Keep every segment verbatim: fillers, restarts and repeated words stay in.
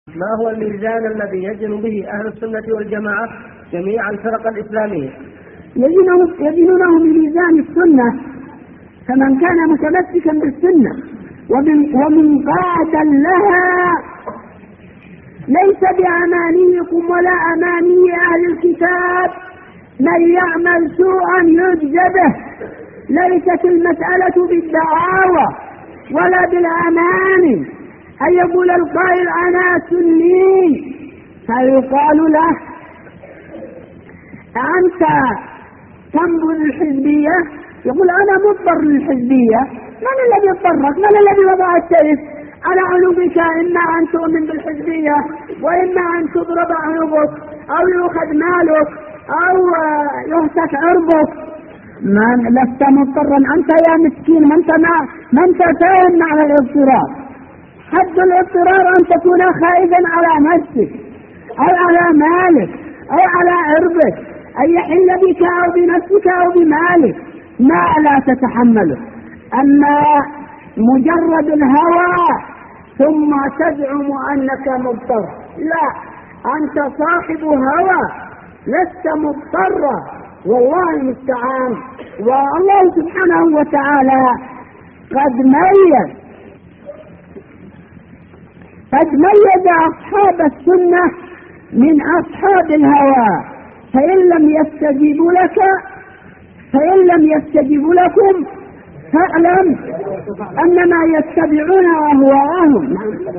ما هو الميزان الذي يزن به أهل السنة والجماعة جميع الفرق الإسلامية؟ يزنونه بميزان السنة، فمن كان متمسكا بالسنة ومنقادا لها ليس بأمانيكم ولا أماني أهل الكتاب من يعمل سوءا يجزى به. ليست المسألة بالدعاوى ولا بالأماني، أن يقول القائل أنا سني فيقال له أنت تنبذ الحزبية، يقول أنا مضطر للحزبية. من الذي اضطرك؟ من الذي وضع السيف على عنقك؟ إما أن تؤمن بالحزبية وإما أن تضرب عنقك أو يؤخذ مالك أو يهتك عرضك. من لست مضطرا أنت يا مسكين، من من تفهم معنى الاضطرار. حد الاضطرار أن تكون خائفا على نفسك أو على مالك أو على عرضك، أن يحل بك أو بنفسك أو بمالك ما لا تتحمله. أما مجرد الهوى ثم تزعم أنك مضطر، لا، أنت صاحب هوى لست مضطرا، والله المستعان. والله سبحانه وتعالى قد ميز قد ميز أصحاب السنة من أصحاب الهوى، فإن لم يستجيبوا لك فإن لم يستجيبوا لكم فاعلم أنما يتبعون أهواءهم.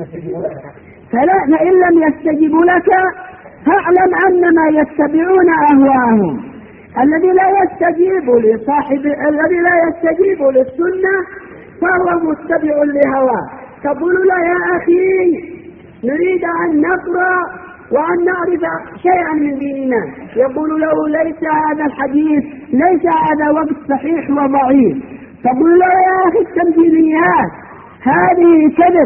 فإن لم يستجيبوا لك فاعلم أنما يتبعون أهواءهم. الذي لا يستجيب لصاحب الذي لا يستجيب للسنة فهو متبع لهواه. تقول له يا أخي نريد أن نقرأ وأن نعرف شيئا من ديننا، يقول له ليس هذا الحديث، ليس هذا وقت صحيح وضعيف. تقول له يا أخي التمثيليات هذه كذب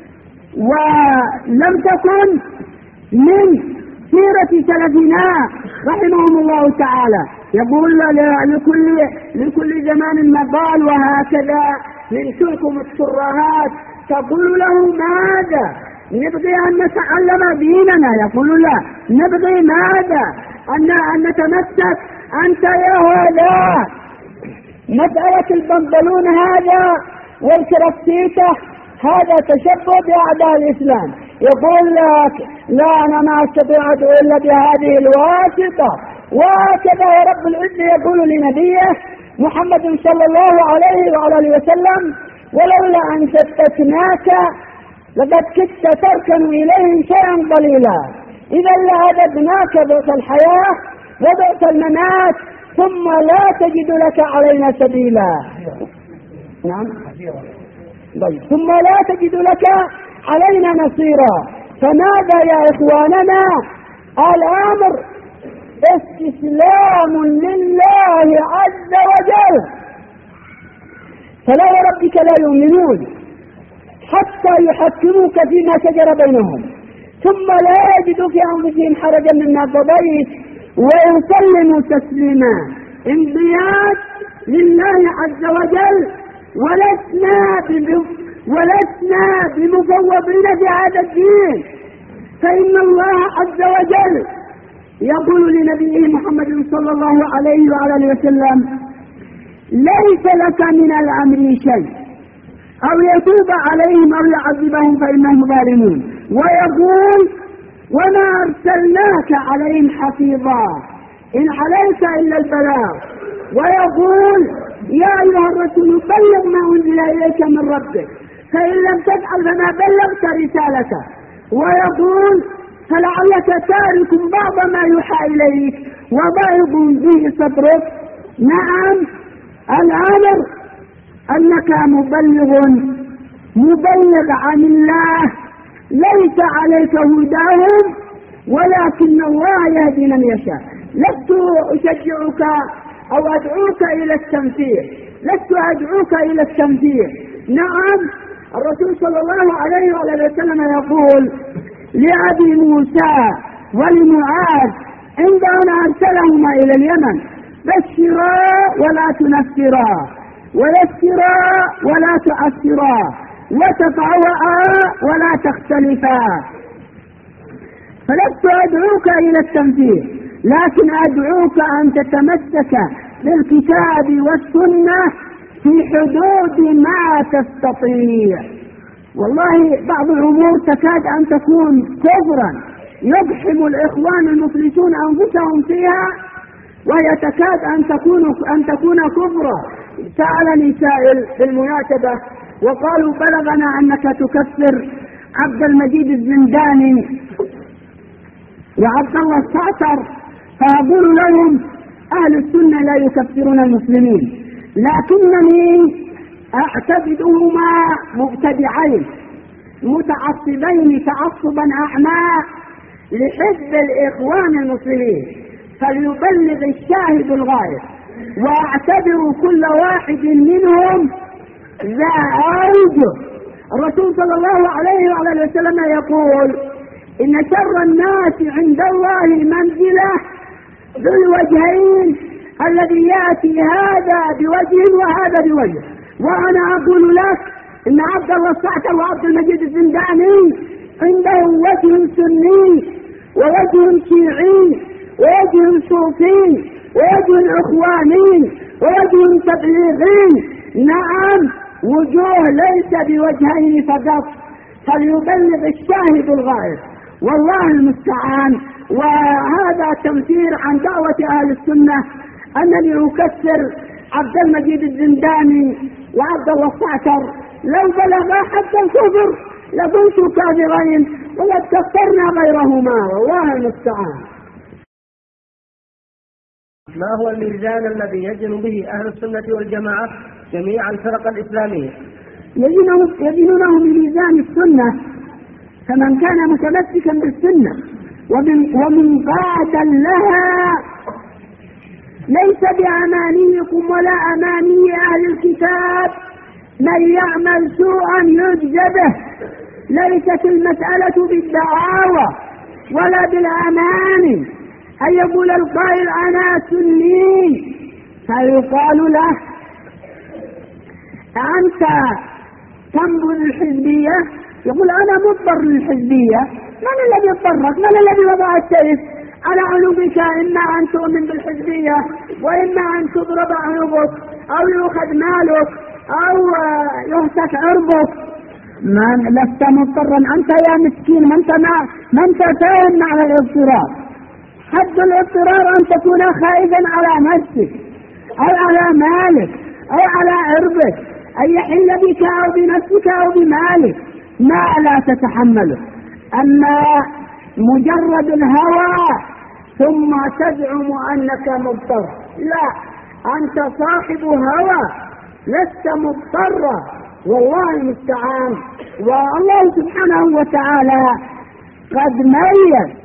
ولم تكن من سيرة سلفنا رحمهم الله تعالى. يقول لكل لكل زمان مقال وهكذا ينشركم الترهات. تقول له ماذا؟ نبغي أن نتعلم ديننا. يقول لا، نبغي ماذا؟ أن أن نتمسك. أنت يا هذا مسألة البنطلون هذا والكرافتيته هذا تشبه بأعداء الإسلام. يقول لك لا أنا ما أستطيع أدعو إلا بهذه الواسطة. وكذا يا رب العزة يقول لنبيه محمد صلى الله عليه وعلى وسلم ولولا أن ثبتناك لقد كدت تركن إليهم شيئا قليلا، إذا لهددناك ضعف الحياة وضعف الممات ثم لا تجد لك علينا سبيلا. نعم، ثم لا تجد لك علينا نصيرا. فماذا يا إخواننا؟ الأمر استسلام لله عز وجل. فلا وربك لا يؤمنون حتى يحكموك فيما شجر بينهم ثم لا يجدوا في أنفسهم حرجا مما قضيت ويسلموا تسليما. انقياد لله عز وجل، ولسنا ولسنا بمفوضين في هذا الدين. فإن الله عز وجل يقول لنبيه محمد صلى الله عليه وعلى وسلم ليس لك من الأمر شيء أو يتوب عليهم أو يعذبهم فإنهم ظالمون، ويقول وما أرسلناك عليهم حفيظا إن عليك إلا البلاغ، ويقول يا أيها الرسول بلغ ما أنزل إليك من ربك فإن لم تفعل فما بلغت رسالته، ويقول فلعلك تارك بعض ما يوحى إليك وضائق به صدرك. نعم، الأمر أنك مبلغ مبلغ عن الله، ليس عليك هداهم ولكن الله يهدي من يشاء. لست أشجعك أو أدعوك إلى التمثيل، لست أدعوك إلى التمثيل. نعم، الرسول صلى الله عليه وسلم يقول لأبي موسى ولمعاذ عندما أرسلهما إلى اليمن بشرا ولا تنفرا ويسرا ولا تعسرا وتطوعا ولا تختلفا. فلست أدعوك إلى التنفيذ، لكن أدعوك أن تتمسك بالكتاب والسنة في حدود ما تستطيع. والله بعض الأمور تكاد أن تكون كفرا يقحم الإخوان المفلسون أنفسهم فيها، وهي تكاد أن تكون أن تكون كفرا. سألني سائل بالمناسبة وقالوا بلغنا أنك تكفر عبد المجيد الزنداني وعبد الله الصعتر، فأقول لهم أهل السنة لا يكفرون المسلمين، لكنني أعتقدهما مبتدعين متعصبين تعصبا أعمى لحزب الإخوان المسلمين، فليبلغ الشاهد الغائب، وأعتبر كل واحد منهم ذا أوجه. الرسول صلى الله عليه وعلى وسلم يقول: إن شر الناس عند الله منزلة ذو الوجهين الذي يأتي هذا بوجه وهذا بوجه. وأنا أقول لك إن عبد الله الصعتر وعبد المجيد الزنداني عندهم وجه سني ووجه شيعي ووجه صوفي ووجه إخواني ووجه تبليغي. نعم، وجوه ليس بوجهين فقط، فليبلغ الشاهد الغائب، والله المستعان. وهذا تمثيل عن دعوة أهل السنة أنني أكفر عبد المجيد الزنداني وعبد الله الصعتر. لو بلغ حتى الكفر لكنت كافرين ولد كفرنا غيرهما، والله المستعان. ما هو الميزان الذي يزن به أهل السنة والجماعة جميع الفرق الإسلامية؟ يزنونه بميزان السنة، فمن كان متمسكا بالسنة ومن, ومن قاد لها ليس بأمانيكم ولا أماني أهل الكتاب من يعمل سوءا يجزى به. ليست المسألة بالدعاوى ولا بالأماني، أن يقول القائل أنا سني فيقال له أنت تنبذ الحزبية، يقول أنا مضطر للحزبية. من الذي اضطرك؟ من الذي وضع السيف على عنقك؟ إما أن تؤمن بالحزبية وإما أن تضرب عنقك أو يؤخذ مالك أو يهتك عرضك. من لست مضطرا أنت يا مسكين، من أنت ما أنت فاهم معنى الاضطرار. حد الاضطرار أن تكون خائفا على نفسك أو على مالك أو على عرضك، أن يحل بك أو بنفسك أو بمالك ما لا تتحمله. أما مجرد الهوى ثم تزعم أنك مضطر، لا، أنت صاحب هوى لست مضطرا، والله المستعان. والله سبحانه وتعالى قد ميز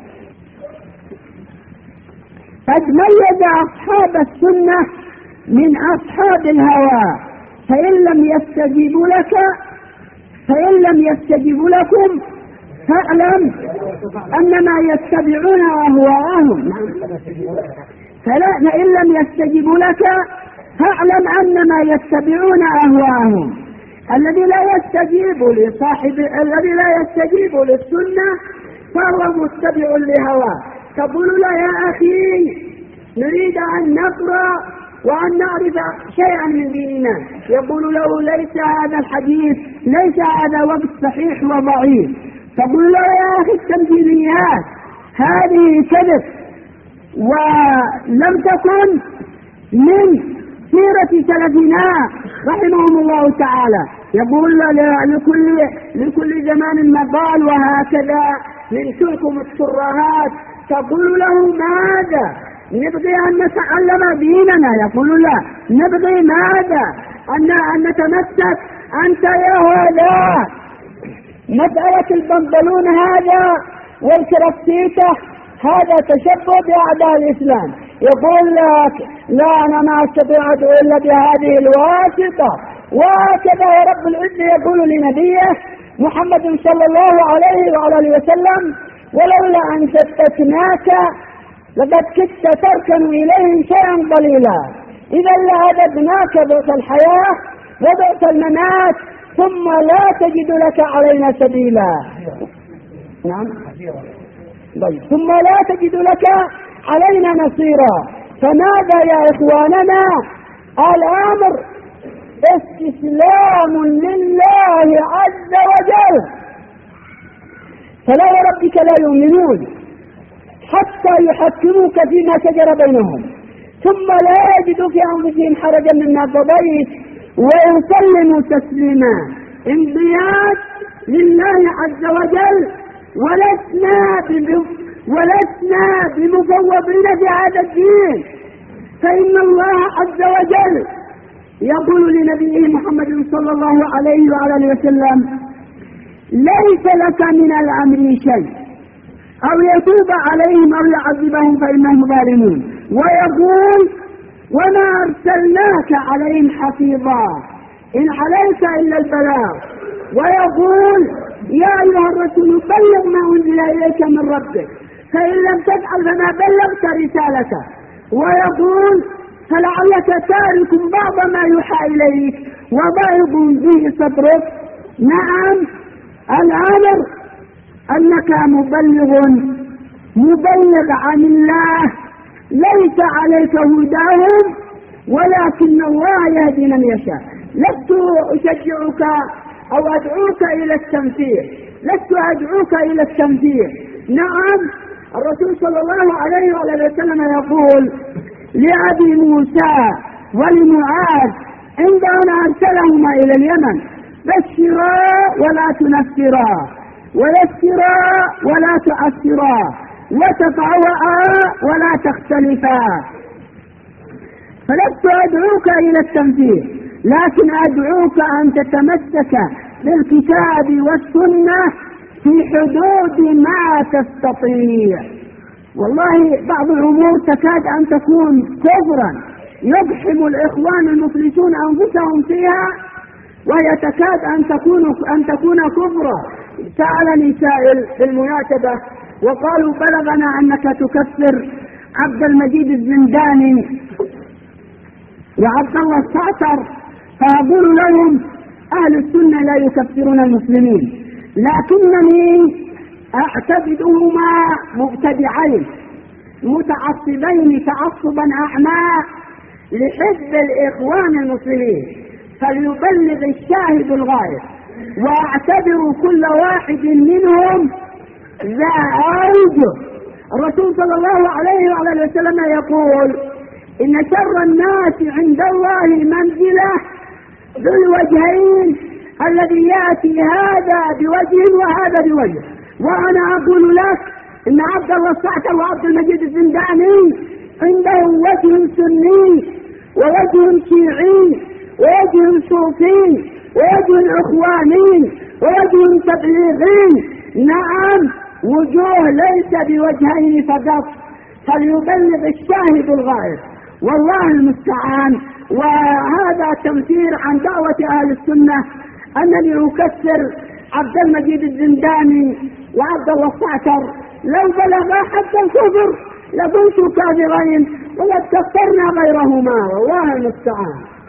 قد ميز أصحاب السنة من أصحاب الهوى، فإن لم يستجيبوا لك فإن لم يستجيبوا لكم فاعلم أنما يتبعون أهواءهم. فإن لم يستجيبوا لك فاعلم أنما يتبعون أهواءهم. الذي لا يستجيب لصاحب الذي لا يستجيب للسنة فهو متبع لهواه. تقول له يا أخي نريد أن نقرأ وأن نعرف شيئا من ديننا، يقول له ليس هذا الحديث، ليس هذا وقت صحيح وضعيف. تقول له يا أخي التمثيليات هذه كذب ولم تكن من سيرة سلفنا رحمهم الله تعالى. يقول لكل لكل زمان مقال وهكذا ننشركم الترهات. تقول له ماذا؟ نبغي أن نتعلم ديننا. يقول لا، نبغي ماذا؟ أن أن نتمسك. أنت يا هذا مسألة البنطلون هذا والكرافتيته هذا تشبه بأعداء الإسلام. يقول لك لا، أنا ما أستطيع أدعو إلا بهذه الواسطة. وهكذا رب العزة يقول لنبيه محمد صلى الله عليه وعلى وسلم ولولا أن ثبتناك لقد كدت تركن إليهم شيئا قليلا، إذا لأذقناك ضعف الحياة وضعف الممات ثم لا تجد لك علينا سبيلا. نعم. طيب. ثم لا تجد لك علينا نصيرا. فماذا يا إخواننا؟ الأمر استسلام لله عز وجل. فلا وربك لا يؤمنون حتى يحكموك فيما شجر بينهم ثم لا يجدوا في أنفسهم حرجا مما قضيت ويسلموا تسليما. انقياد لله عز وجل، ولسنا ولسنا بمفوضين في هذا الدين. فإن الله عز وجل يقول لنبيه محمد صلى الله عليه وعلى وسلم: ليس لك من الأمر شيء، أو يتوب عليهم أو يعذبهم فإنهم ظالمون. ويقول: وما أرسلناك عليهم حفيظا إن عليك إلا البلاغ. ويقول: يا أيها الرسول بلغ ما أنزل إليك من ربك، فإن لم تفعل فما بلغت رسالته. ويقول: فلعلك تارك بعض ما يوحى إليك وضائق به صدرك. نعم، الأمر أنك مبلغ مبلغ عن الله، ليس عليك هداهم ولكن الله يهدي من يشاء. لست أشجعك أو أدعوك إلى التمثيل، لست أدعوك إلى التمثيل. نعم، الرسول صلى الله عليه وآله وسلم يقول لأبي موسى ولمعاذ عندما أرسلهما إلى اليمن: بشرا ولا تنفرا، ويسرا ولا تعسرا، وتطوعا ولا تختلفا. فلست أدعوك إلى التمثيل، لكن أدعوك أن تتمسك بالكتاب والسنة في حدود ما تستطيع. والله بعض الأمور تكاد أن تكون كفرا يقحم الإخوان المفلسون أنفسهم فيها، وهي تكاد أن تكون أن تكون كفرا. سألني سائل في المناسبة وقالوا: بلغنا أنك تكفر عبد المجيد الزنداني وعبد الله الصعتر. فأقول لهم: أهل السنة لا يكفرون المسلمين، لكنني أعتقدهما مبتدعين متعصبين تعصبا أعمى لحزب الإخوان المسلمين، فليبلغ الشاهد الغائب. واعتبر كل واحد منهم ذا أوجه. الرسول صلى الله عليه وعلى وسلم يقول: إن شر الناس عند الله منزلة ذو الوجهين، الذي يأتي هذا بوجه وهذا بوجه. وأنا أقول لك إن عبد الله الصعتر وعبد المجيد الزنداني عندهم وجه سني ووجه شيعي ووجه صوفي ووجه إخواني ووجه تبليغي. نعم، وجوه ليس بوجهين فقط، فليبلغ الشاهد الغائب، والله المستعان. وهذا تمثيل عن دعوة أهل السنة أنني أكفر عبد المجيد الزنداني وعبد الله الصعتر. لو بلغ حتى الكفر لكنت كافرين، ولقد كفرنا غيرهما، والله المستعان.